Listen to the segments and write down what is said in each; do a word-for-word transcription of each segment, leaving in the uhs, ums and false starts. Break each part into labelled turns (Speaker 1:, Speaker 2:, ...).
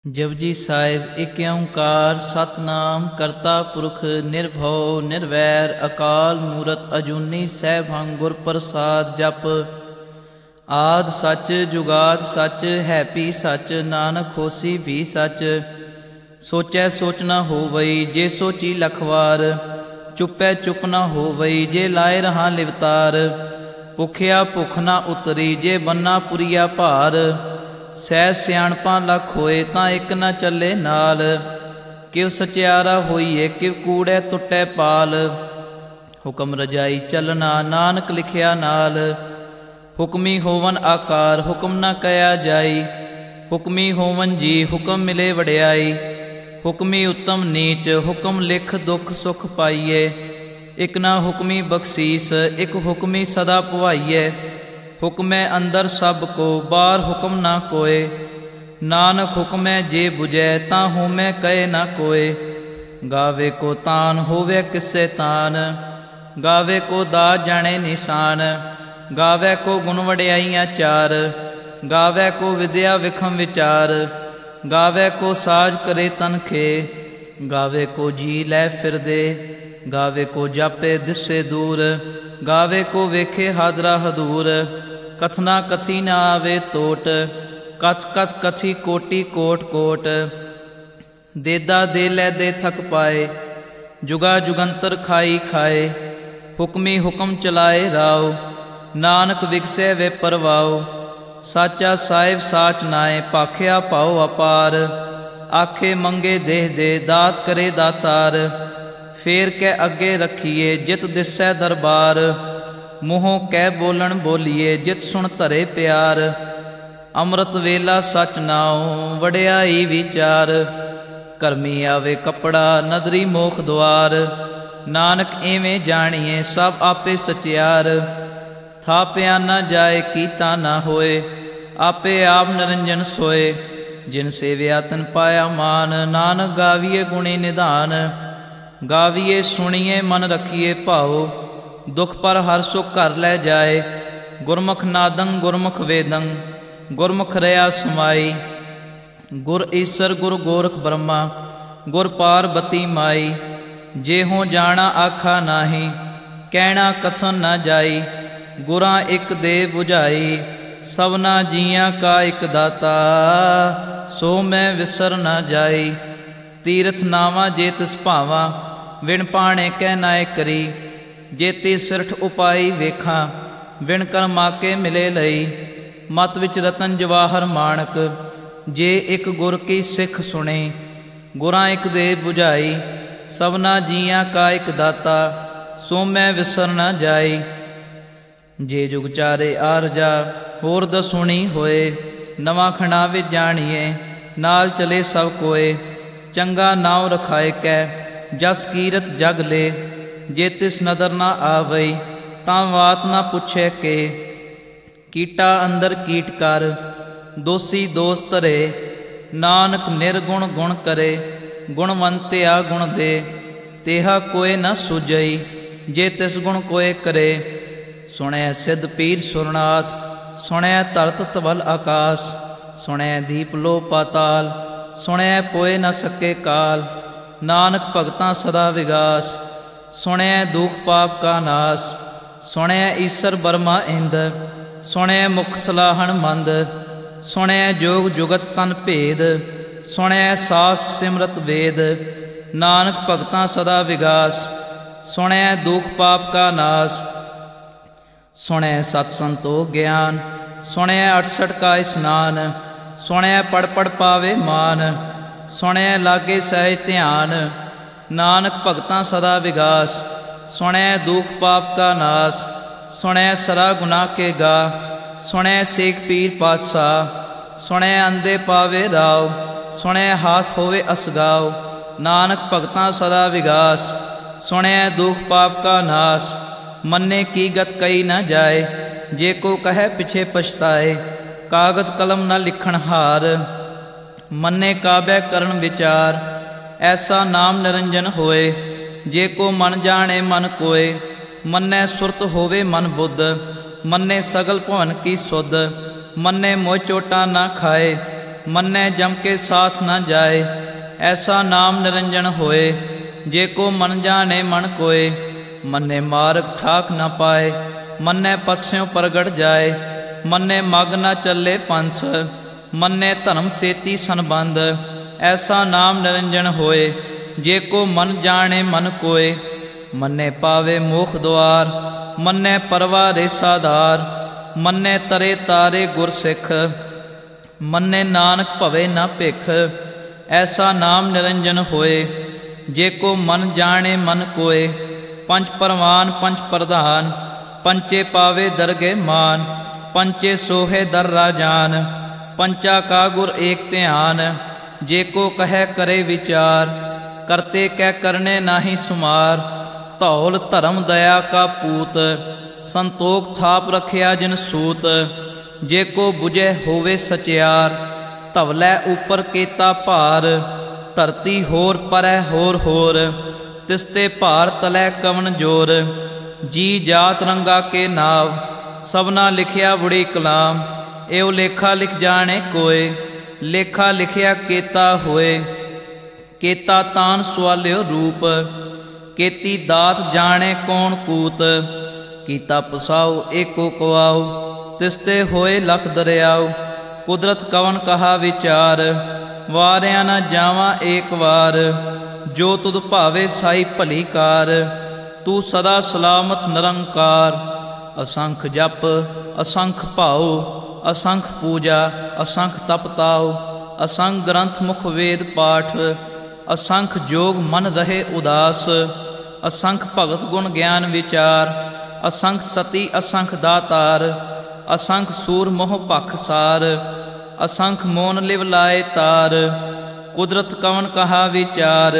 Speaker 1: ਜਪੁਜੀ ਸਾਹਿਬ ਏਕ ਓਂਕਾਰ ਸਤਿਨਾਮ ਕਰਤਾ ਪੁਰਖ ਨਿਰਭਉ ਨਿਰਵੈਰ ਅਕਾਲ ਮੂਰਤ ਅਜੂਨੀ ਸੈਭੰ ਗੁਰ ਪ੍ਰਸਾਦ। ਜਪ ਆਦਿ ਸੱਚ ਜੁਗਾਦ ਸੱਚ ਹੈ ਭੀ ਸੱਚ ਨਾਨਕ ਹੋਸੀ ਵੀ ਸੱਚ। ਸੋਚੈ ਸੋਚ ਨਾ ਹੋਵਈ ਜੇ ਸੋਚੀ ਲਖ ਵਾਰ, ਚੁੱਪੈ ਚੁੱਪ ਨਾ ਹੋਵਈ ਜੇ ਲਾਏ ਰਹਾ ਲਿਵਤਾਰ। ਭੁਖਿਆ ਭੁੱਖ ਨਾ ਉਤਰੀ ਜੇ ਬੰਨਾ ਪੁਰੀਆ ਭਾਰ, ਸਹਿ ਸਿਆਣਪਾਂ ਲੱਖ ਹੋਏ ਤਾਂ ਇੱਕ ਨਾ ਚੱਲੇ ਨਾਲ। ਕਿਵ ਸਚਿਆਰਾ ਹੋਈਏ ਕਿਵ ਕੂੜੈ ਟੁੱਟੈ ਪਾਲ, ਹੁਕਮ ਰਜਾਈ ਚੱਲਣਾ ਨਾਨਕ ਲਿਖਿਆ ਨਾਲ। ਹੁਕਮੀ ਹੋਵਨ ਆਕਾਰ ਹੁਕਮ ਨਾ ਕਹਿਆ ਜਾਈ, ਹੁਕਮੀ ਹੋਵਨ ਜੀ ਹੁਕਮ ਮਿਲੇ ਵਡਿਆਈ। ਹੁਕਮੀ ਉੱਤਮ ਨੀਚ ਹੁਕਮ ਲਿਖ ਦੁੱਖ ਸੁਖ ਪਾਈਏ, ਇਕ ਨਾ ਹੁਕਮੀ ਬਖਸ਼ੀਸ ਇਕ ਹੁਕਮੀ ਸਦਾ ਭਵਾਈਏ। ਹੁਕਮੈ ਅੰਦਰ ਸਭ ਕੋ ਬਾਹਰ ਹੁਕਮ ਨਾ ਕੋਏ, ਨਾਨਕ ਹੁਕਮੈ ਜੇ ਬੁਝੈ ਤਾਂ ਹੋਮੈ ਕਹੇ ਨਾ ਕੋਏ। ਗਾਵੇ ਕੋ ਤਾਨ ਹੋਵੇ ਕਿਸੈ ਤਾਨ, ਗਾਵੇ ਕੋ ਦਾਤ ਜਾਣੇ ਨਿਸ਼ਾਨ। ਗਾਵੇ ਕੋ ਗੁਣ ਵਡਿਆਈਆਂ ਚਾਰ, ਗਾਵੇ ਕੋ ਵਿਦਿਆ ਵਿਖਮ ਵਿਚਾਰ। ਗਾਵੇ ਕੋ ਸਾਜ ਕਰੇ ਤਨਖੇ, ਗਾਵੇ ਕੋ ਜੀ ਲੈ ਫਿਰਦੇ। ਗਾਵੇ ਕੋ ਜਾਪੇ ਦਿਸੇ ਦੂਰ, ਗਾਵੇ ਕੋ ਵੇਖੇ ਹਾਦਰਾ ਹਦੂਰ। ਕਥਨਾ ਕਥੀ ਨਾ ਆਵੇ ਤੋਟ, ਕਥ ਕਥ ਕਥੀ ਕੋਟੀ ਕੋਟ ਕੋਟ। ਦੇਦਾ ਦੇ ਲੈ ਦੇ ਥਕ ਪਾਏ, ਜੁਗਾ ਜੁਗੰਤਰ ਖਾਈ ਖਾਏ। ਹੁਕਮੀ ਹੁਕਮ ਚਲਾਏ ਰਾਓ, ਨਾਨਕ ਵਿਗਸੈ ਵੇ ਪਰਵਾਓ। ਸਾਚਾ ਸਾਹਿਬ ਸਾਚ ਨਾਏ ਭਾਖਿਆ ਭਾਉ ਅਪਾਰ, ਆਖੇ ਮੰਗੇ ਦੇਹ ਦੇ ਦਾਤ ਕਰੇ ਦਾਤਾਰ। ਫੇਰ ਕੇ ਅੱਗੇ ਰੱਖੀਏ ਜਿਤ ਦਿਸੈ ਦਰਬਾਰ, ਮੂੰਹੋਂ ਕਹਿ ਬੋਲਣ ਬੋਲੀਏ ਜਿਤ ਸੁਣ ਧਰੇ ਪਿਆਰ। ਅੰਮ੍ਰਿਤ ਵੇਲਾ ਸਚ ਨਾਉ ਵਡਿਆਈ ਵਿਚਾਰ, ਕਰਮੀ ਆਵੇ ਕੱਪੜਾ ਨਦਰੀ ਮੋਖ ਦੁਆਰ। ਨਾਨਕ ਏਵੇਂ ਜਾਣੀਏ ਸਭ ਆਪੇ ਸਚਿਆਰ, ਥਾਪਿਆ ਨਾ ਜਾਏ ਕੀਤਾ ਨਾ ਹੋਏ। ਆਪੇ ਆਪ ਨਿਰੰਜਨ ਸੋਏ, ਜਿਨ ਸੇਵਿਆ ਤਨ ਪਾਇਆ ਮਾਨ। ਨਾਨਕ ਗਾਵੀਏ ਗੁਣੀ ਨਿਧਾਨ, ਗਾਵੀਏ ਸੁਣੀਏ ਮਨ ਰਖੀਏ ਭਾਉ। ਦੁਖ ਪਰ ਹਰ ਸੁਖ ਘਰ ਲੈ ਜਾਏ, ਗੁਰਮੁਖ ਨਾਦੰ ਗੁਰਮੁਖ ਵੇਦੰ ਗੁਰਮੁਖ ਰਹਾ ਸਮਾਈ। ਗੁਰ ਈਸਰ ਗੁਰ ਗੋਰਖ ਬ੍ਰਹਮਾ ਗੁਰ ਪਾਰਬਤੀ ਮਾਈ। ਜਿਹੋ ਜਾਣਾ ਆਖਾ ਨਾਹੀ, ਕਹਿਣਾ ਕਥਨ ਨਾ ਜਾਈ। ਗੁਰਾਂ ਇੱਕ ਦੇ ਬੁਝਾਈ, ਸਭਨਾ ਜੀਆਂ ਕਾ ਇੱਕ ਦਾਤਾ। ਸੋ ਮੈਂ ਵਿਸਰ ਨਾ ਜਾਈ, ਤੀਰਥ ਨਾਵਾ ਜੇ ਤਿਸ ਭਾਵਾਂ। ਵਿਣ ਪਾਣੇ ਕਹਿ ਨਾਇ ਕਰੀ, ਜੇਤੀ ਸਿਰਠ ਉਪਾਈ ਵੇਖਾਂ। ਵਿਣ ਕਰਮਾ ਕੇ ਮਿਲੇ ਲਈ, ਮਤ ਵਿੱਚ ਰਤਨ ਜਵਾਹਰ ਮਾਣਕ। ਜੇ ਇੱਕ ਗੁਰ ਕੀ ਸਿੱਖ ਸੁਣੇ, ਗੁਰਾਂ ਇੱਕ ਦੇ ਬੁਝਾਈ। ਸਭਨਾ ਜੀਆਂ ਕਾ ਇੱਕ ਦਾਤਾ, ਸੋ ਮੈਂ ਵਿਸਰ ਨਾ ਜਾਈ। ਜੇ ਜੁਗ ਚਾਰੇ ਆਰਜਾ ਹੋਰ ਦਸੁਣੀ ਹੋਏ, ਨਵਾਂ ਖਣਾ ਵਿੱਚ ਜਾਣੀਏ ਨਾਲ ਚਲੇ ਸਭ ਕੋਏ। ਚੰਗਾ ਨਾਉ ਰਖਾਏ ਕੈ ਜਸ ਕੀਰਤ ਜਗ ਲੇ, ਜੇ ਤਿਸ ਨਦਰ ਨਾ ਆਵਈ ਤਾਂ ਵਾਤ ਨਾ ਪੁੱਛੇ ਕੇ। ਕੀਟਾ ਅੰਦਰ ਕੀਟ ਕਰ ਦੋਸੀ ਦੋਸ ਧਰੇ, ਨਾਨਕ ਨਿਰਗੁਣ ਗੁਣ ਕਰੇ। ਗੁਣਵੰਤਿਆ ਗੁਣ ਦੇ, ਤੇਹਾ ਕੋਏ ਨਾ ਸੁਝਈ ਜੇ ਤਿਸ ਗੁਣ ਕੋਏ ਕਰੇ। ਸੁਣੈ ਸਿੱਧ ਪੀਰ ਸੁਰਨਾਥ, ਸੁਣੈ ਧਰਤ ਧਵਲ ਆਕਾਸ। ਸੁਣੈ ਦੀਪ ਲੋ ਪਾਤਾਲ, ਸੁਣੈ ਪੋਏ ਨ ਸਕੇ ਕਾਲ। ਨਾਨਕ ਭਗਤਾਂ ਸਦਾ ਵਿਗਾਸ, ਸੁਣੈ ਦੁਖ ਪਾਪ ਕਾ ਨਾਸ। ਸੁਣੈ ਈਸਰ ਬਰਮਾ ਇੰਦ, ਸੁਣੈ ਮੁਖ ਸਲਾਹਣ ਮੰਦ। ਸੁਣੈ ਜੋਗ ਜੁਗਤ ਤਨ ਭੇਦ, ਸੁਣੈ ਸਾਸ ਸਿਮਰਤ ਵੇਦ। ਨਾਨਕ ਭਗਤਾਂ ਸਦਾ ਵਿਗਾਸ, ਸੁਣੈ ਦੁਖ ਪਾਪ ਕਾ ਨਾਸ। ਸੁਣੈ ਸਤ ਸੰਤੋਖ ਗਿਆਨ, ਸੁਣੈ ਅਠਸਠ ਕਾ ਇਸਨਾਨ। ਸੁਣੈ ਪੜ ਪੜ ਪਾਵੇ ਮਾਨ, ਸੁਣੈ ਲਾਗੇ ਸਹਿਜ ਧਿਆਨ। ਨਾਨਕ ਭਗਤਾਂ ਸਦਾ ਵਿਗਾਸ, ਸੁਣੈ ਦੁਖ ਪਾਪ ਕਾ ਨਾਸ। ਸੁਣੈ ਸਰਾ ਗੁਨਾਹ ਕੇ ਗਾ, ਸੁਣੈ ਸੇਖ ਪੀਰ ਪਾਤਸ਼ਾਹ। ਸੁਣੈ ਅੰਧੇ ਪਾਵੇ ਰਾਉ, ਸੁਣੈ ਹਾਥ ਹੋਵੇ ਅਸਗਾਉ। ਨਾਨਕ ਭਗਤਾਂ ਸਦਾ ਵਿਗਾਸ, ਸੁਣੈ ਦੁਖ ਪਾਪ ਕਾ ਨਾਸ। ਮੰਨੇ ਕੀ ਗਤ ਕਹੀ ਨਾ ਜਾਏ, ਜੇ ਕੋ ਕਹੈ ਪਿਛੇ ਪਛਤਾਏ। ਕਾਗਦ ਕਲਮ ਨਾ ਲਿਖਣ ਹਾਰ, ਮੰਨੇ ਕਾਬੈ ਕਰਨ ਵਿਚਾਰ। ਐਸਾ ਨਾਮ ਨਿਰੰਜਨ ਹੋਏ, ਜੇ ਕੋ ਮਨ ਜਾਣੇ ਮਨ ਕੋਏ। ਮੰਨੈ ਸੁਰਤ ਹੋਵੇ ਮਨ ਬੁੱਧ, ਮੰਨੇ ਸਗਲ ਭਵਨ ਕੀ ਸੁਧ। ਮੰਨੇ ਮੋਹ ਚੋਟਾ ਨਾ ਖਾਏ, ਮੰਨੈ ਜਮ ਕੇ ਸਾਥ ਨਾ ਜਾਏ। ਐਸਾ ਨਾਮ ਨਿਰੰਜਨ ਹੋਏ, ਜੇ ਕੋ ਮਨ ਜਾਣੇ ਮਨ ਕੋਏ। ਮੰਨੇ ਮਾਰਗ ਠਾਕ ਨਾ ਪਾਏ, ਮੰਨੈ ਪਥ ਸਿਉ ਪ੍ਰਗਟ ਜਾਏ। ਮੰਨੇ ਮਗ ਨਾ ਚੱਲੇ ਪੰਥ, ਮੰਨੇ ਧਰਮ ਸੇਤੀ ਸੰਬੰਧ। ਐਸਾ ਨਾਮ ਨਿਰੰਜਨ ਹੋਏ, ਜੇ ਕੋ ਮਨ ਜਾਣੇ ਮਨ ਕੋਏ। ਮੰਨੇ ਪਾਵੇ ਮੋਖ ਦੁਆਰ, ਮੰਨੇ ਪਰਵਾਰੇ ਸਾਧਾਰ। ਮੰਨੇ ਤਰੇ ਤਾਰੇ ਗੁਰ ਸਿੱਖ, ਮੰਨੇ ਨਾਨਕ ਭਵੇ ਨਾ ਭਿਖ। ਐਸਾ ਨਾਮ ਨਿਰੰਜਨ ਹੋਏ, ਜੇ ਕੋ ਮਨ ਜਾਣੇ ਮਨ ਕੋਏ। ਪੰਚ ਪਰਵਾਨ ਪੰਚ ਪ੍ਰਧਾਨ, ਪੰਚੇ ਪਾਵੇ ਦਰਗੇ ਮਾਨ। ਪੰਚੇ ਸੋਹੇ ਦਰ ਰਾਜਾਨ, ਪੰਚਾ ਕਾ ਗੁਰ ਏਕ ਧਿਆਨ। ਜੇ ਕੋ ਕਹੈ ਕਰੇ ਵਿਚਾਰ, ਕਰਤੇ ਕੈ ਕਰਨੇ ਨਾਹੀ ਸੁਮਾਰ। ਧੌਲ ਧਰਮ ਦਇਆ ਕਾ ਪੂਤ, ਸੰਤੋਖ ਥਾਪ ਰਖਿਆ ਜਿਨ ਸੂਤ। ਜੇ ਕੋ ਬੁਝੈ ਹੋਵੇ ਸਚਿਆਰ, ਧਵਲੈ ਉਪਰ ਕੇਤਾ ਭਾਰ। ਧਰਤੀ ਹੋਰ ਪਰੈ ਹੋਰ ਹੋਰ, ਤਿਸਤੇ ਭਾਰ ਤਲੈ ਕਵਨ ਜੋਰ। ਜੀ ਜਾਤ ਰੰਗਾ ਕੇ ਨਾਵ, ਸਭਨਾ ਲਿਖਿਆ ਬੁੜੀ ਕਲਾਮ। ਏਉ ਲੇਖਾ ਲਿਖ ਜਾਣੇ ਕੋਏ, ਲੇਖਾ ਲਿਖਿਆ ਕੇਤਾ ਹੋਏ। ਕੇਤਾ ਤਾਨ ਸਵਾਲਿਓ ਰੂਪ, ਕੇਤੀ ਦਾਤ ਜਾਣੇ ਕੌਣ ਕੂਤ। ਕੀਤਾ ਪਸਾਉ ਏਕੋ ਕਵਾਉ, ਤਿਸਤੇ ਹੋਏ ਲਖ ਦਰਿਆਉ। ਕੁਦਰਤ ਕਵਨ ਕਹਾ ਵਿਚਾਰ, ਵਾਰਿਆ ਨਾ ਜਾਵਾਂ ਏਕ ਵਾਰ। ਜੋ ਤੁਧ ਭਾਵੇ ਸਾਈ ਭਲੀ ਕਾਰ, ਤੂੰ ਸਦਾ ਸਲਾਮਤ ਨਿਰੰਕਾਰ। ਅਸੰਖ ਜਪ ਅਸੰਖ ਭਾਉ, ਅਸੰਖ ਪੂਜਾ ਅਸੰਖ ਤਪ ਤਾਉ। ਅਸੰਖ ਗ੍ਰੰਥ ਮੁਖ ਵੇਦ ਪਾਠ, ਅਸੰਖ ਜੋਗ ਮਨ ਰਹੇ ਉਦਾਸ। ਅਸੰਖ ਭਗਤ ਗੁਣ ਗਿਆਨ ਵਿਚਾਰ, ਅਸੰਖ ਸਤੀ ਅਸੰਖ ਦਾਤਾਰ। ਅਸੰਖ ਸੂਰ ਮੋਹ ਭਖ ਸਾਰ, ਅਸੰਖ ਮੋਨ ਲਿਵ ਲਾਏ ਤਾਰ। ਕੁਦਰਤ ਕਵਨ ਕਹਾ ਵਿਚਾਰ,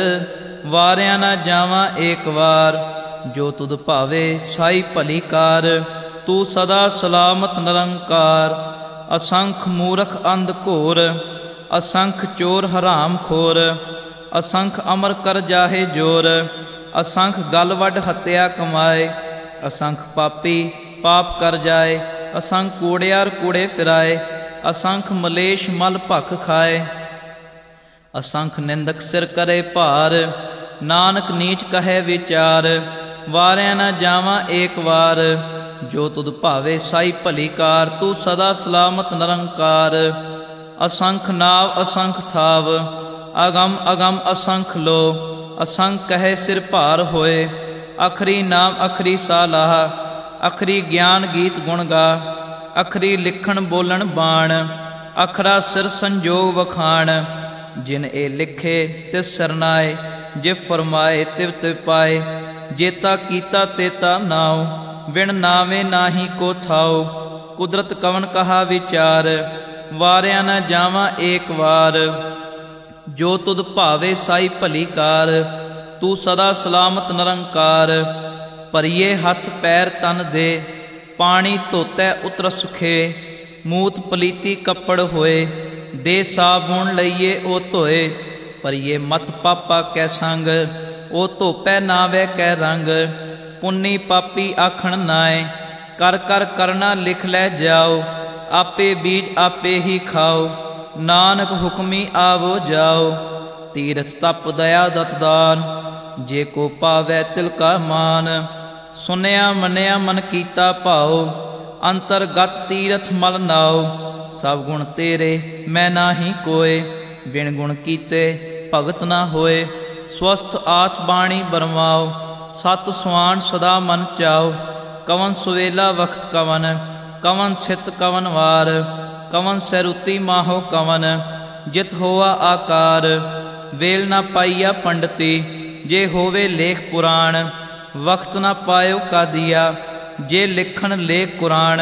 Speaker 1: ਵਾਰਿਆ ਨਾ ਜਾਵਾਂ ਏਕ ਵਾਰ। ਜੋ ਤੁਧ ਭਾਵੇ ਸਾਈ ਭਲੀ ਕਾਰ, ਤੂੰ ਸਦਾ ਸਲਾਮਤ ਨਿਰੰਕਾਰ। ਅਸੰਖ ਮੂਰਖ ਅੰਧ ਘੋਰ, ਅਸੰਖ ਚੋਰ ਹਰਾਮ ਖੋਰ। ਅਸੰਖ ਅਮਰ ਕਰ ਜਾਹੇ ਜੋਰ, ਅਸੰਖ ਗਲ ਵੱਢ ਹੱਤਿਆ ਕਮਾਏ। ਅਸੰਖ ਪਾਪੀ ਪਾਪ ਕਰ ਜਾਏ, ਅਸੰਖ ਕੂੜਿਆਰ ਕੂੜੇ ਫਿਰਾਏ। ਅਸੰਖ ਮਲੇਸ਼ ਮਲ ਭਖ ਖਾਏ, ਅਸੰਖ ਨਿੰਦਕ ਸਿਰ ਕਰੇ ਭਾਰ। ਨਾਨਕ ਨੀਚ ਕਹੈ ਵਿਚਾਰ, ਵਾਰਿਆ ਨਾ ਜਾਵਾਂ ਏਕ ਵਾਰ। ਜੋ ਤੁਧ ਭਾਵੇ ਸਾਈ ਭਲੀ ਕਾਰ, ਤੂੰ ਸਦਾ ਸਲਾਮਤ ਨਿਰੰਕਾਰ। ਅਸੰਖ ਨਾਵ ਅਸੰਖ ਥਾਵ, ਅਗਮ ਅਗਮ ਅਸੰਖ ਲੋ। ਅਸੰਖ ਕਹੈ ਸਿਰ ਭਾਰ ਹੋਏ, ਅਖਰੀ ਨਾਮ ਅਖਰੀ ਸਾਲਾਹ। ਅਖਰੀ ਗਿਆਨ ਗੀਤ ਗੁਣ ਗਾ, ਅਖਰੀ ਲਿਖਣ ਬੋਲਣ ਬਾਣ। ਅਖਰਾ ਸਿਰ ਸੰਜੋਗ ਵਖਾਣ, ਜਿਨ ਇਹ ਲਿਖੇ ਤਿਸ ਸਰਨਾਏ। ਜੇ ਫਰਮਾਏ ਤਿਵ ਤਿਵ ਪਾਏ, ਜੇਤਾ ਕੀਤਾ ਤੇਤਾ ਨਾਉ। ਵਿਣ ਨਾਵੇਂ ਨਾਹੀ ਕੋ ਥਾਉ, ਕੁਦਰਤ ਕਵਨ ਕਹਾ ਵਿਚਾਰ। ਵਾਰਿਆ ਨਾ ਜਾਵਾਂ ਏਕ ਵਾਰ। ਜੋ ਤੁਧ ਭਾਵੇ ਸਾਈ ਭਲੀ ਕਾਰ, ਤੂੰ ਸਦਾ ਸਲਾਮਤ ਨਿਰੰਕਾਰ। ਭਰੀਏ ਹੱਥ ਪੈਰ ਤਨ ਦੇ, ਪਾਣੀ ਧੋਤੈ ਉਤਰ ਸੁਖੇ। ਮੂਤ ਪਲੀਤੀ ਕੱਪੜ ਹੋਏ, ਦੇ ਸਾਬੁਣ ਲਈਏ ਉਹ ਧੋਏ। ਭਰੀਏ ਮਤ ਪਾਪਾ ਕੈ ਸੰਗ, ਉਹ ਧੋਪੈ ਨਾਵੇ ਕੈ ਰੰਗ। ਪੁੰਨੀ ਪਾਪੀ ਆਖਣ ਨਾਏ, ਕਰ ਕਰ ਕਰਨਾ ਲਿਖ ਲੈ ਜਾਓ। ਆਪੇ ਬੀਜ ਆਪੇ ਹੀ ਖਾਓ, ਨਾਨਕ ਹੁਕਮੀ ਆਵੋ ਜਾਓ। ਤੀਰਥ ਤਪ ਦਇਆ ਦਤ ਦਾਨ, ਜੇ ਕੋ ਪਾਵੈ ਤਿਲ ਕਾ ਮਾਨ। ਸੁਨਿਆ ਮੰਨਿਆ ਮਨ ਕੀਤਾ ਭਾਉ, ਅੰਤਰਗਤ ਤੀਰਥ ਮਲ ਨਾਉ। ਸਭ ਗੁਣ ਤੇਰੇ ਮੈਂ ਨਾਹੀ ਕੋਏ, ਵਿਣ ਗੁਣ ਕੀਤੇ ਭਗਤ ਨਾ ਹੋਏ। ਸਵਸਥ ਆਚ ਬਾਣੀ ਬਰਮਾਓ, ਸਤ ਸੁਆਣ ਸਦਾ ਮਨ ਚਾਓ। ਕਵਨ ਸੁਵੇਲਾ ਵਖਤ ਕਵਨ, ਕਵਨ ਛਿਤ ਕਵਨ ਵਾਰ। ਕਵਨ ਸੈਰੁਤੀ ਮਾਹੋ ਕਵਨ, ਜਿਤ ਹੋਆ ਆਕਾਰ। ਵੇਲ ਨਾ ਪਾਈਆ ਪੰਡਤੀ, ਜੇ ਹੋਵੇ ਲੇਖ ਪੁਰਾਣ। ਵਖਤ ਨਾ ਪਾਇਓ ਕਾਦੀਆ, ਜੇ ਲਿਖਣ ਲੇਖ ਕੁਰਾਨ।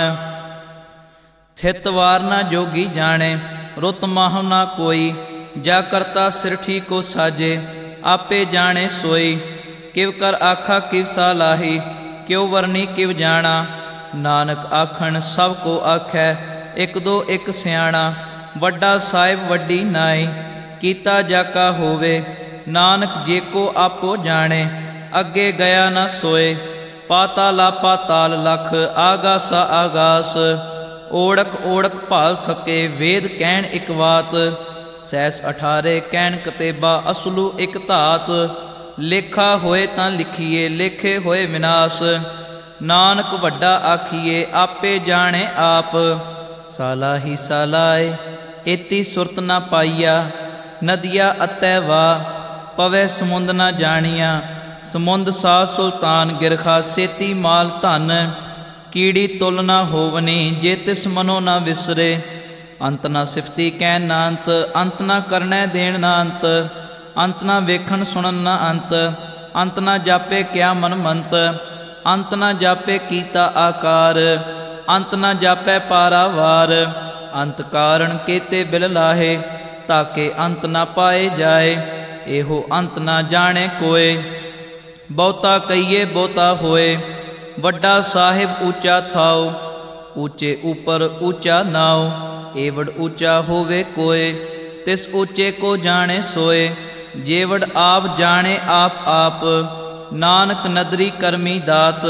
Speaker 1: ਥਿਤ ਵਾਰ ਨਾ ਜੋਗੀ ਜਾਣੇ, ਰੁੱਤ ਮਾਹ ਨਾ ਕੋਈ। ਜਾ ਕਰਤਾ ਸਿਰ ਠੀਕੋ ਸਾਜੇ, ਆਪੇ ਜਾਣੇ ਸੋਈ। ਕਿਵ ਕਰ ਆਖਾ ਕਿਵ ਸਾਲਾਹੀ, ਕਿਉ ਵਰਨੀ ਕਿਵ ਜਾਣਾ। ਨਾਨਕ ਆਖਣ ਸਭ ਕੋ ਆਖੈ, ਇੱਕ ਦੋ ਇੱਕ ਸਿਆਣਾ। ਵੱਡਾ ਸਾਹਿਬ ਵੱਡੀ ਨਾਈ, ਕੀਤਾ ਜਾਕਾ ਹੋਵੇ। ਨਾਨਕ ਜੇ ਕੋ ਆਪੋ ਜਾਣੇ, ਅੱਗੇ ਗਿਆ ਨਾ ਸੋਏ। ਪਾਤਾਲਾ ਪਾਤਾਲ ਲਖ, ਆਗਾਸਾ ਆਗਾਸ। ਓੜਕ ਓੜਕ ਭਾਲ ਥਕੇ ਵੇਦ ਕਹਿਣ ਇਕ ਬਾਤ। ਸੈਸ ਅਠਾਰੇ ਕਹਿਣ ਕਤੇਬਾ ਅਸਲੂ ਇਕ ਧਾਤ। ਲੇਖਾ ਹੋਏ ਤਾਂ ਲਿਖੀਏ ਲੇਖੇ ਹੋਏ ਵਿਨਾਸ਼। ਨਾਨਕ ਵੱਡਾ ਆਖੀਏ ਆਪੇ ਜਾਣੇ ਆਪ। ਸਾਲਾ ਹੀ ਸਾਲਾਏ ਏਤੀ ਸੁਰਤ ਨਾ ਪਾਈਆ। ਨਦੀਆ ਅਤੈ ਵਾ ਪਵੈ ਸਮੁੰਦ ਨਾ ਜਾਣੀਆ। ਸਮੁੰਦ ਸਾ ਸੁਲਤਾਨ ਗਿਰਖਾ ਸੇਤੀ ਮਾਲ ਧਨ। ਕੀੜੀ ਤੁਲ ਨਾ ਹੋਵਨੀ ਜੇ ਤਿਸ ਮਨੋ ਨਾ ਵਿਸਰੇ। ਅੰਤ ਨਾ ਸਿਫਤੀ ਕਹਿਣ ਨਾ ਅੰਤ ਅੰਤ ਨਾ ਕਰਨੈ ਦੇਣ ਨਾ ਅੰਤ। ਅੰਤ ਨਾ ਵੇਖਣ ਸੁਣਨ ਨਾ ਅੰਤ ਅੰਤ ਨਾ ਜਾਪੇ ਕਿਆ ਮਨ ਮੰਤ। ਅੰਤ ਨਾ ਜਾਪੇ ਕੀਤਾ ਆਕਾਰ ਅੰਤ ਨਾ ਜਾਪੈ ਪਾਰਾਵਾਰ। ਅੰਤ ਕਾਰਣ ਕੇਤੇ ਬਿਲ ਲਾਹੇ ਤਾਕੇ ਅੰਤ ਨਾ ਪਾਏ ਜਾਏ। ਇਹੋ ਅੰਤ ਨਾ ਜਾਣੇ ਕੋਏ ਬਹੁਤਾ ਕਹੀਏ ਬਹੁਤਾ ਹੋਏ। ਵੱਡਾ ਸਾਹਿਬ ਉੱਚਾ ਥਾਉ ਉੱਚੇ ਉੱਪਰ ਉੱਚਾ ਨਾਉ। ਏਵੜ ਉੱਚਾ ਹੋਵੇ ਕੋਏ ਤਿਸ ਉੱਚੇ ਕੋ ਜਾਣੇ ਸੋਏ। ਜੇਵੜ ਆਪ ਜਾਣੇ ਆਪ ਆਪ ਨਾਨਕ ਨਦਰੀ ਕਰਮੀ ਦਾਤ।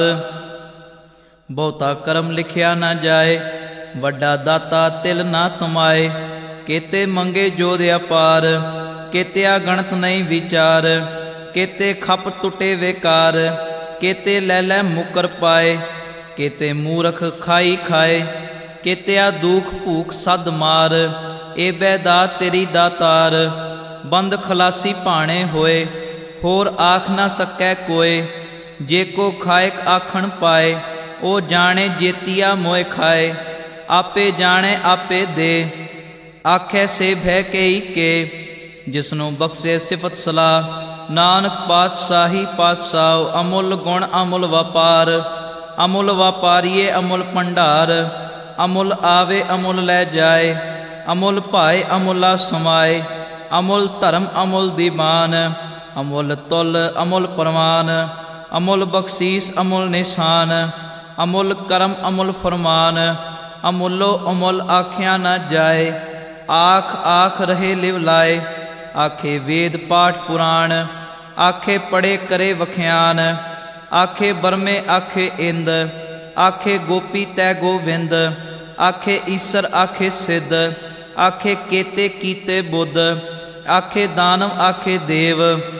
Speaker 1: ਬਹੁਤਾ ਕਰਮ ਲਿਖਿਆ ਨਾ ਜਾਏ ਵੱਡਾ ਦਾਤਾ ਤਿਲ ਨਾ ਕਮਾਏ। ਕੇਤੇ ਮੰਗੇ ਜੋਧ ਅਪਾਰ ਕੇਤਿਆ ਗਣਤ ਨਹੀਂ ਵਿਚਾਰ। ਕੇਤੇ ਖੱਪ ਟੁੱਟੇ ਵੇਕਾਰ ਕੇਤੇ ਲੈ ਲੈ ਮੁਕਰ ਪਾਏ। ਕੇਤੇ ਮੂਰਖ ਖਾਈ ਖਾਏ ਕੇਤਿਆ ਦੁਖ ਭੂਖ ਸਦ ਮਾਰ। ਏ ਬੈਦਾ ਤੇਰੀ ਦਾਤਾਰ ਬੰਦ ਖਲਾਸੀ ਭਾਣੇ ਹੋਏ। ਹੋਰ ਆਖ ਨਾ ਸਕੈ ਕੋਏ ਜੇ ਕੋ ਖਾਇਕ ਆਖਣ ਪਾਏ। ਉਹ ਜਾਣੇ ਜੇਤੀਆ ਮੋਏ ਖਾਏ ਆਪੇ ਜਾਣੇ ਆਪੇ ਦੇ। ਆਖੈ ਸੇ ਭੈ ਕਈ ਕੇ ਜਿਸਨੂੰ ਬਖਸ਼ੇ ਸਿਫਤ ਸਲਾਹ। ਨਾਨਕ ਪਾਤਸ਼ਾਹੀ ਪਾਤਸ਼ਾਹ ਅਮੁੱਲ ਗੁਣ ਅਮੁੱਲ ਵਪਾਰ। ਅਮੁੱਲ ਵਪਾਰੀਏ ਅਮੁੱਲ ਭੰਡਾਰ। ਅਮੁੱਲ ਆਵੇ ਅਮੁੱਲ ਲੈ ਜਾਏ। ਅਮੁੱਲ ਭਾਏ ਅਮੁੱਲਾ ਸਮਾਏ। ਅਮੁੱਲ ਧਰਮ ਅਮੁੱਲ ਦੀਵਾਨ। ਅਮੁੱਲ ਤੁਲ ਅਮੁੱਲ ਪ੍ਰਮਾਨ। ਅਮੁੱਲ ਬਖਸ਼ੀਸ ਅਮੁੱਲ ਨਿਸ਼ਾਨ। ਅਮੁੱਲ ਕਰਮ ਅਮੁੱਲ ਫਰਮਾਨ। ਅਮੁੱਲੋ ਅਮੁੱਲ ਆਖਿਆ ਨਾ ਜਾਏ। ਆਖ ਆਖ ਰਹੇ ਲਿਵ ਲਾਏ। ਆਖੇ ਵੇਦ ਪਾਠ ਪੁਰਾਣ ਆਖੇ ਪੜੇ ਕਰੇ ਵਖਿਆਨ। ਆਖੇ ਬਰਮੇ ਆਖੇ ਇੰਦ ਆਖੇ ਗੋਪੀ ਤੈ ਗੋਵਿੰਦ। ਆਖੇ ਈਸਰ ਆਖੇ ਸਿੱਧ ਆਖੇ ਕੇਤੇ ਕੀਤੇ ਬੁੱਧ। ਆਖੇ ਦਾਨਵ ਆਖੇ ਦੇਵ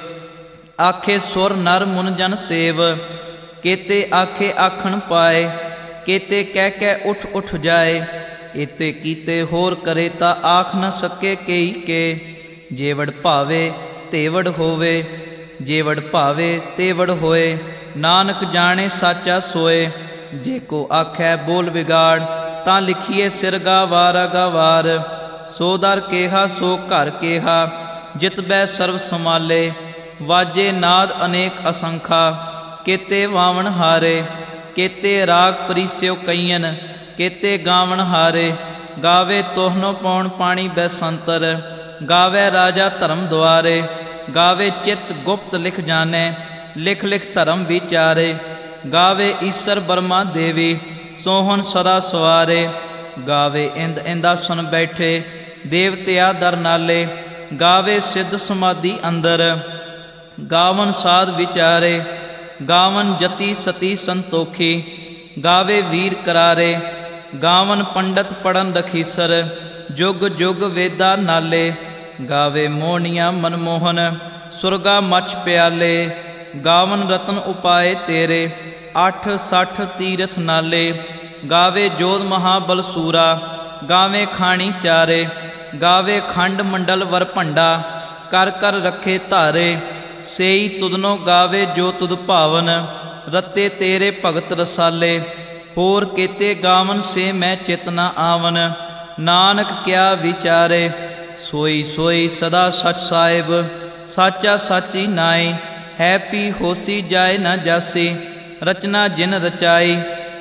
Speaker 1: ਆਖੇ ਸੁਰ ਨਰ ਮੁਨ ਜਨ ਸੇਵ। ਕੇਤੇ ਆਖੇ ਆਖਣ ਪਾਏ ਕੇਤੇ ਕਹਿ ਕਹਿ ਉਠ ਉਠ ਜਾਏ। ਏਤੇ ਕੀਤੇ ਹੋਰ ਕਰੇ ਤਾਂ ਆਖ ਨਾ ਸਕੇ ਕਈ ਕੇ। ਜੇਵੜ ਭਾਵੇ ਤੇਵੜ ਹੋਵੇ ਜੇਵੜ ਭਾਵੇ ਤੇਵੜ ਹੋਏ। ਨਾਨਕ ਜਾਣੇ ਸਾਚਾ ਸੋਏ। ਜੇ ਕੋ ਆਖੈ ਬੋਲ ਵਿਗਾੜ ਤਾਂ ਲਿਖੀਏ ਸਿਰ ਗਾਵਾਰ ਗਾਵਾਰ। ਸੋ ਦਰ ਕੇਹਾ ਸੋ ਘਰ ਕੇਹਾ ਜਿਤ ਬੈ ਸਰਬ ਸਮਾਲੇ। ਵਾਜੇ ਨਾਦ ਅਨੇਕ ਅਸੰਖਾ ਕੇਤੇ ਵਾਵਣ ਹਾਰੇ। ਕੇਤੇ ਰਾਗ ਪਰੀਸਿਓ ਕਈਨ ਕੇਤੇ ਗਾਵਣ ਹਾਰੇ। ਗਾਵੇ ਤੋਹਨੋ ਪੌਣ ਪਾਣੀ ਬੈਸੰਤਰ ਗਾਵੇ ਰਾਜਾ ਧਰਮ ਦੁਆਰੇ। ਗਾਵੇ ਚਿੱਤ ਗੁਪਤ ਲਿਖ ਜਾਣੈ ਲਿਖ ਲਿਖ ਧਰਮ ਵਿਚਾਰੇ। ਗਾਵੇ ਈਸਰ ਬਰਮਾ ਦੇਵੀ ਸੋਹਣ ਸਦਾ ਸਵਾਰੇ। ਗਾਵੇ ਇੰਦ ਇੰਦਾਸਨ ਬੈਠੇ ਦੇਵਤਿਆ ਦਰ ਨਾਲੇ। ਗਾਵੇ ਸਿੱਧ ਸਮਾਧੀ ਅੰਦਰ ਗਾਵਨ ਸਾਧ ਵਿਚਾਰੇ। ਗਾਵਨ ਜਤੀ ਸਤੀ ਸੰਤੋਖੀ ਗਾਵੇ ਵੀਰ ਕਰਾਰੇ। ਗਾਵਨ ਪੰਡਤ ਪੜਨ ਰਖੀਸਰ ਜੁਗ ਜੁਗ ਵੇਦਾ ਨਾਲੇ। ਗਾਵੇ ਮੋਹਣੀਆਂ ਮਨਮੋਹਨ ਸੁਰਗਾ ਮਛ ਪਿਆਲੇ। ਗਾਵਨ ਰਤਨ ਉਪਾਏ ਤੇਰੇ ਅੱਠ ਸੱਠ ਤੀਰਥ ਨਾਲੇ। ਗਾਵੇ ਜੋਧ ਮਹਾਬਲ ਸੂਰਾ ਗਾਵੇ ਖਾਣੀ ਚਾਰੇ। ਗਾਵੇ ਖੰਡ ਮੰਡਲ ਵਰ ਭੰਡਾ ਕਰ ਕਰ ਰੱਖੇ ਧਾਰੇ। ਸੇਈ ਤੁਧਨੋ ਗਾਵੇ ਜੋ ਤੁਧ ਭਾਵਨ ਰਤੇ ਤੇਰੇ ਭਗਤ ਰਸਾਲੇ। ਹੋਰ ਕੇਤੇ ਗਾਵਨ ਸੇ ਮੈਂ ਚਿਤ ਨਾ ਆਵਨ ਨਾਨਕ ਕਿਆ ਵਿਚਾਰੇ। ਸੋਈ ਸੋਈ ਸਦਾ ਸਚ ਸਾਹਿਬ ਸਾਚਾ ਸਾਚੀ ਨਾਈ। ਹੈ ਪੀ ਹੋਸੀ ਜਾਏ ਨਾ ਜਾਸੀ ਰਚਨਾ ਜਿਨ ਰਚਾਈ।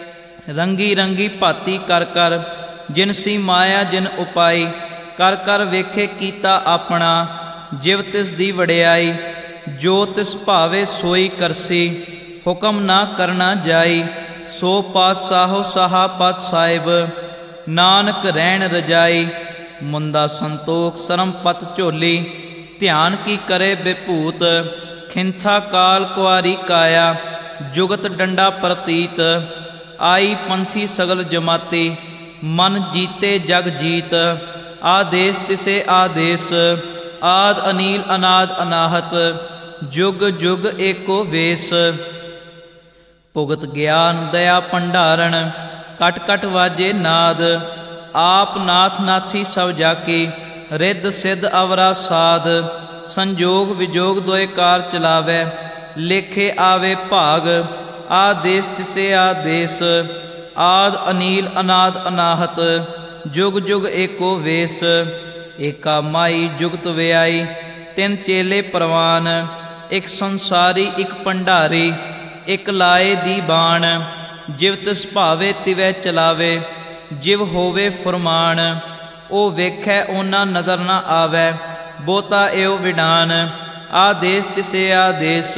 Speaker 1: ਰੰਗੀ ਰੰਗੀ ਭਾਤੀ ਕਰ ਕਰ ਜਿਨਸੀ ਮਾਇਆ ਜਿਨ ਉਪਾਈ। ਕਰ ਕਰ ਵੇਖੇ ਕੀਤਾ ਆਪਣਾ ਜਿਵ ਤਿਸ ਦੀ ਵਡਿਆਈ। ਜੋ ਤਿਸ ਭਾਵੇ ਸੋਈ ਕਰਸੀ ਹੁਕਮ ਨਾ ਕਰਨਾ ਜਾਈ। ਸੋ ਪਾਤਸ਼ਾਹੋ ਸਾਹਾ ਪਤ ਸਾਹਿਬ ਨਾਨਕ ਰਹਿਣ ਰਜਾਈ। ਮੁੰਦਾ ਸੰਤੋਖ ਸਰਮ ਪਤ ਝੋਲੀ ਧਿਆਨ ਕੀ ਕਰੇ ਬੇਭੂਤ। ਖਿੰਥਾ ਕਾਲ ਕੁਆਰੀ ਕਾਇਆ ਜੁਗਤ ਡੰਡਾ ਪ੍ਰਤੀਤ। ਆਈ ਪੰਥੀ ਸਗਲ ਜਮਾਤੀ ਮਨ ਜੀਤੇ ਜਗ ਜੀਤ। ਆਦੇਸ ਤਿਸੇ ਆਦੇਸ, ਆਦ ਅਨੀਲ ਅਨਾਦ ਅਨਾਹਤ, ਜੁਗ ਜੁਗ ਏਕੋ ਵੇਸ। ਭੁਗਤ ਗਿਆਨ ਦਇਆ ਭੰਡਾਰਨ, ਕਟ ਕਟ ਵਾਜੇ ਨਾਦ। ਆਪ ਨਾਥ ਨਾਥੀ ਸਭ ਜਾਕੀ, ਰਿੱਧ ਸਿੱਧ ਅਵਰਾ ਸਾਧ। ਸੰਜੋਗ ਵਿਜੋਗ ਦੋਇ ਕਾਰ ਚਲਾਵੈ, ਲੇਖੇ ਆਵੇ ਭਾਗ। ਆਦੇਸ ਤਿਸੇ ਆਦੇਸ, ਆਦ ਅਨੀਲ ਅਨਾਦ ਅਨਾਹਤ, ਜੁਗ ਜੁਗ ਏਕੋ ਵੇਸ। ਏਕਾ ਮਾਈ ਜੁਗਤ ਵਿਆਈ, ਤਿੰਨ ਚੇਲੇ ਪ੍ਰਵਾਨ। ਇੱਕ ਸੰਸਾਰੀ ਇੱਕ ਭੰਡਾਰੀ, ਇੱਕ ਲਾਏ ਦੀ ਬਾਣ। ਜਿਵ ਤਿਸ ਭਾਵੇ ਤਿਵੈ ਚਲਾਵੇ, ਜਿਵ ਹੋਵੇ ਫੁਰਮਾਨ। ਉਹ ਵੇਖੈ ਓਨਾ ਨਦਰ ਨਾ ਆਵੈ, ਬਹੁਤਾ ਏਉ ਵਿਡਾਨ। ਆਦੇਸ ਤਿਸੇ ਆਦੇਸ,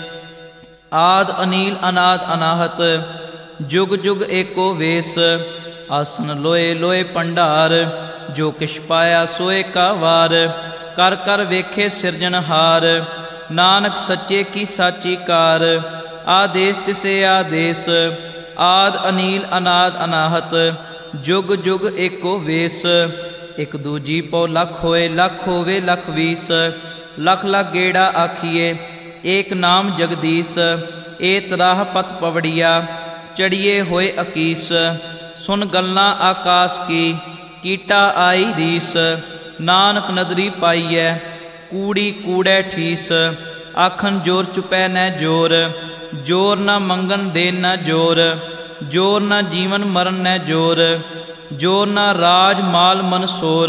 Speaker 1: ਆਦ ਅਨੀਲ ਅਨਾਦ ਅਨਾਹਤ, ਜੁਗ ਜੁਗ ਏਕੋ ਵੇਸ। ਆਸਨ ਲੋਏ ਲੋਏ ਭੰਡਾਰ, ਜੋ ਕਿਛ ਪਾਇਆ ਸੋਏ ਕਾ ਵਾਰ। ਕਰ ਕਰ ਵੇਖੇ ਸਿਰਜਨਹਾਰ, ਨਾਨਕ ਸੱਚੇ ਕੀ ਸਾਚੀ ਕਾਰ। ਆਦੇਸ ਤਿਸੇ ਆਦੇਸ, ਆਦ ਅਨੀਲ ਅਨਾਦ ਅਨਾਹਤ, ਜੁਗ ਜੁਗ ਏਕੋ ਵੇਸ। ਇੱਕ ਦੂਜੀ ਪਉ ਲੱਖ ਹੋਏ, ਲੱਖ ਹੋਵੇ ਲੱਖ ਵੀਸ। ਲੱਖ ਲੱਖ ਗੇੜਾ ਆਖੀਏ, ਏਕ ਨਾਮ ਜਗਦੀਸ਼। ਏ ਤਰਾਹ ਪਤ ਪਵੜੀਆ, ਚੜੀਏ ਹੋਏ ਅਕੀਸ। ਸੁਨ ਗੱਲਾਂ ਆਕਾਸ ਕੀ, ਕੀਟਾ ਆਈ ਰੀਸ। ਨਾਨਕ ਨਦਰੀ ਪਾਈਐ, ਕੂੜੀ ਕੂੜੈ ਠੀਸ। ਆਖਣ ਜੋਰ ਚੁਪੈ ਨੈ ਜੋਰ, ਜੋਰ ਨਾ ਮੰਗਣ ਦੇਨ ਨਾ ਜੋਰ। ਜੋਰ ਨਾ ਜੀਵਨ ਮਰਨ ਨੈ ਜੋਰ, ਜੋਰ ਨਾ ਰਾਜ ਮਾਲ ਮਨਸੋਰ।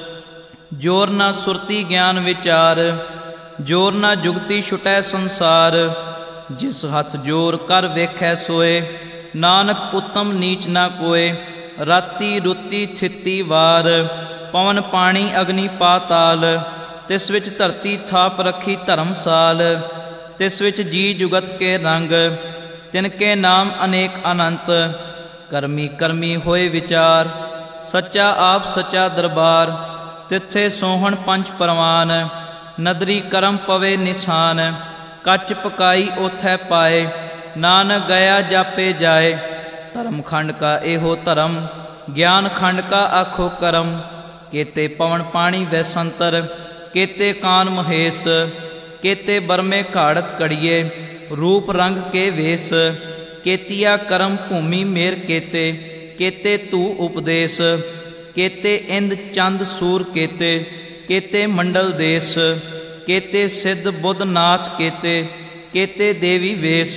Speaker 1: ਜੋਰ ਨਾ ਸੁਰਤੀ ਗਿਆਨ ਵਿਚਾਰ, ਜੋਰ ਨਾ ਜੁਗਤੀ ਛੁਟੈ ਸੰਸਾਰ। ਜਿਸ ਹੱਥ ਜੋਰ ਕਰ ਵੇਖੈ ਸੋਏ, ਨਾਨਕ ਉੱਤਮ ਨੀਚ ਨਾ ਕੋਏ। ਰਾਤੀ ਰੁੱਤੀ ਥਿੱਤੀ ਵਾਰ, ਪਵਨ ਪਾਣੀ ਅਗਨੀ ਪਾਤਾਲ। ਤਿਸ ਵਿੱਚ ਧਰਤੀ ਥਾਪ ਰੱਖੀ ਧਰਮਸਾਲ। ਤਿਸ ਵਿੱਚ ਜੀ ਜੁਗਤ ਕੇ ਰੰਗ, ਤਿਨ ਕੇ ਨਾਮ ਅਨੇਕ ਅਨੰਤ। ਕਰਮੀ ਕਰਮੀ ਹੋਏ ਵਿਚਾਰ, ਸੱਚਾ ਆਪ ਸੱਚਾ ਦਰਬਾਰ। ਤਿੱਥੇ ਸੋਹਣ ਪੰਚ ਪਰਵਾਨ, ਨਦਰੀ ਕਰਮ ਪਵੇ ਨਿਸ਼ਾਨ। ਕੱਚ ਪਕਾਈ ਓਥੈ ਪਾਏ, ਨਾਨਕ ਗਿਆ ਜਾਪੇ ਜਾਏ। ਧਰਮ ਖੰਡ ਕਾ ਇਹੋ ਧਰਮ, ਗਿਆਨ ਖੰਡ ਕਾ ਆਖੋ ਕਰਮ। ਕੇਤੇ ਪਵਨ ਪਾਣੀ ਵੈਸੰਤਰ, ਕੇਤੇ ਕਾਨ ਮਹੇਸ਼। ਕੇਤੇ ਬਰਮੇ ਘਾੜਤ ਕੜੀਏ, ਰੂਪ ਰੰਗ ਕੇ ਵੇਸ। ਕੇਤੀਆ ਕਰਮ ਭੂਮੀ ਮੇਰ ਕੇਤੇ, ਕੇਤੇ ਤੂ ਉਪਦੇਸ਼। ਕੇਤੇ ਇੰਦ ਚੰਦ ਸੂਰ ਕੇਤੇ, ਕੇਤੇ ਮੰਡਲ ਦੇਸ। ਕੇਤੇ ਸਿੱਧ ਬੁੱਧ ਨਾਥ ਕੇਤੇ, ਕੇਤੇ ਦੇਵੀ ਵੇਸ।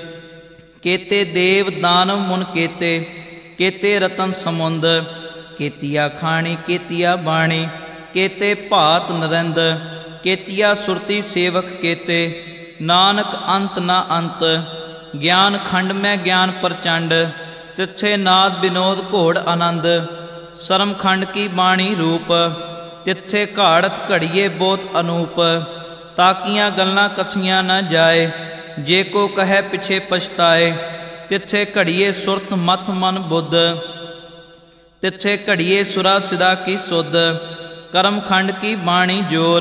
Speaker 1: ਕੇਤੇ ਦੇਵ ਦਾਨਵ ਮੁਨ ਕੇਤੇ, ਕੇਤੇ ਰਤਨ ਸਮੁੰਦ। ਕੇਤੀਆ ਖਾਣੀ ਕੇਤੀਆ ਬਾਣੀ, ਕੇਤੇ ਭਾਤ ਨਰਿੰਦ। ਕੇਤੀਆ ਸੁਰਤੀ ਸੇਵਕ ਕੇਤੇ, ਨਾਨਕ ਅੰਤ ਨਾ ਅੰਤ। ਗਿਆਨ ਖੰਡ ਮੈਂ ਗਿਆਨ ਪ੍ਰਚੰਡ, ਤਿੱਥੇ ਨਾਦ ਵਿਨੋਦ ਘੋੜ ਆਨੰਦ। ਸਰਮ ਖੰਡ ਕੀ ਬਾਣੀ ਰੂਪ, ਤਿੱਥੇ ਘਾੜਤ ਘੜੀਏ ਬਹੁਤ ਅਨੂਪ। ਤਾਕੀਆਂ ਗੱਲਾਂ ਕਥੀਆਂ ਨਾ ਜਾਏ, ਜੇ ਕੋ ਕਹੈ ਪਿਛੇ ਪਛਤਾਏ। ਤਿੱਥੇ ਘੜੀਏ ਸੁਰਤ ਮਤ ਮਨ ਬੁੱਧ, ਤਿੱਥੇ ਘੜੀਏ ਸੁਰਾ ਸਿਦਾ ਕੀ ਸੁਧ। ਕਰਮ ਖੰਡ ਕੀ ਬਾਣੀ ਜੋਰ,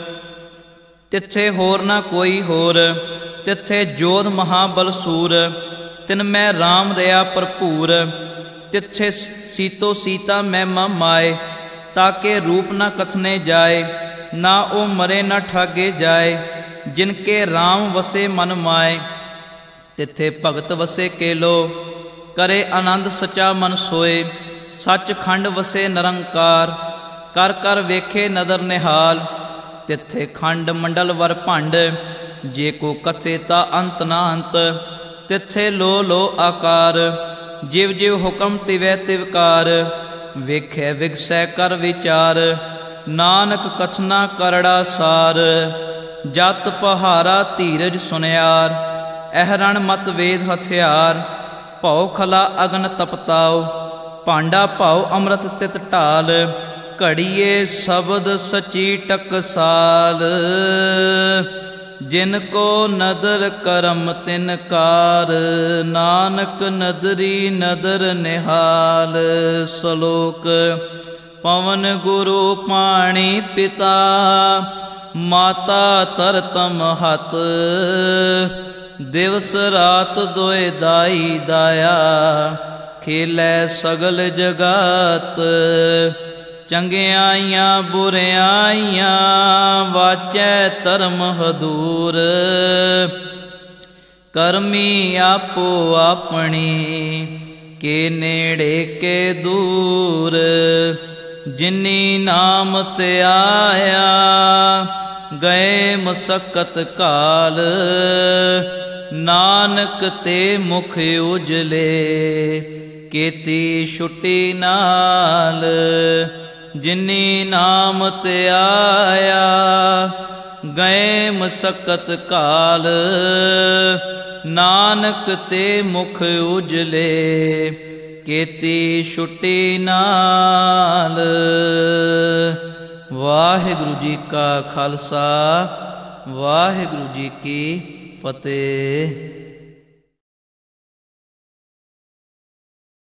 Speaker 1: ਤਿੱਥੇ ਹੋਰ ਨਾ ਕੋਈ ਹੋਰ। ਤਿੱਥੇ ਜੋਧ ਮਹਾਬਲ ਸੂਰ, ਤਿਨ ਮੈਂ ਰਾਮ ਰਿਆ ਭਰਪੂਰ। ਤਿੱਥੇ ਸੀਤੋ ਸੀਤਾ ਮਹਿਮਾ ਮਾਏ, ਤਾਕੇ ਰੂਪ ਨਾ ਕਥਨੇ ਜਾਏ। ਨਾ ਉਹ ਮਰੇ ਨਾ ਠਾਗੇ ਜਾਏ, ਜਿਨ ਕੇ ਰਾਮ ਵਸੇ ਮਨ ਮਾਏ। ਤਿੱਥੇ ਭਗਤ ਵਸੇ ਕੇਲੋ, ਕਰੇ ਆਨੰਦ ਸਚਾ ਮਨ ਸੋਏ। ਸੱਚ ਖੰਡ ਵਸੇ ਨਿਰੰਕਾਰ, ਕਰ ਕਰ ਵੇਖੇ ਨਦਰ ਨਿਹਾਲ। ਤਿੱਥੇ ਖੰਡ ਮੰਡਲ ਵਰ ਭੰਡ, ਜੇ ਕੋ ਕਥੇ ਤਾ ਅੰਤ ਨਾ ਅੰਤ। ਤਿੱਥੇ ਲੋ ਲੋ ਆਕਾਰ, ਜਿਵ ਜਿਵ ਹੁਕਮ ਤਿਵੈ ਤਿਵਕਾਰ। ਵੇਖੈ ਵਿਗਸੈ ਕਰ ਵਿਚਾਰ, ਨਾਨਕ ਕਥਨਾ ਕਰੜਾ ਸਾਰ। ਜਤ ਪਹਾਰਾ ਧੀਰਜ ਸੁਨਿਆਰ, ਅਹਰਣ ਮਤ ਵੇਦ ਹਥਿਆਰ। ਭਉ ਖਲਾ ਅਗਨ ਤਪਤਾਉ, ਭਾਂਡਾ ਭਾਉ ਅੰਮ੍ਰਿਤ ਤਿਤ ਢਾਲ। ਘੜੀਏ ਸ਼ਬਦ ਸਚੀ ਟਕਸਾਲ, ਜਿਨ ਕੋ ਨਦਰ ਕਰਮ ਤਿਨ ਕਾਰ। ਨਾਨਕ ਨਦਰੀ ਨਦਰ ਨਿਹਾਲ। ਸਲੋਕ ਪਵਨ ਗੁਰੂ ਪਾਣੀ ਪਿਤਾ, ਮਾਤਾ ਤਰਤਮ ਹਤ। ਦਿਵਸ ਰਾਤ ਦੋਇ ਦਾਈ ਦਾਇਆ, ਖੇਲੈ ਸਗਲ ਜਗਤ। ਚੰਗਿਆਈਆਂ ਬੁਰਿਆਈਆਂ ਵਾਚੈ ਧਰਮ ਹਦੂਰ। ਕਰਮੀ ਆਪੋ ਆਪਣੀ ਕੇ ਨੇੜੇ ਕੇ ਦੂਰ। ਜਿਨੀ ਨਾਮ ਧਿਆਇਆ ਗਏ ਮਸਕਤ ਕਾਲ। ਨਾਨਕ ਤੇ ਮੁਖ ਉਜਲੇ ਕੀਤੀ ਛੁੱਟੀ ਨਾਲ। ਜਿਨੀ ਨਾਮ ਧਿਆਇਆ ਗਏ ਮਸਕਤ ਕਾਲ। ਨਾਨਕ ਤੇ ਮੁਖ ਉਜਲੇ ਕੀਤੀ ਛੁੱਟੀ ਨਾਲ। ਵਾਹਿਗੁਰੂ ਜੀ ਕਾ ਖਾਲਸਾ ਵਾਹਿਗੁਰੂ ਜੀ ਕੀ ਫਤਿਹ।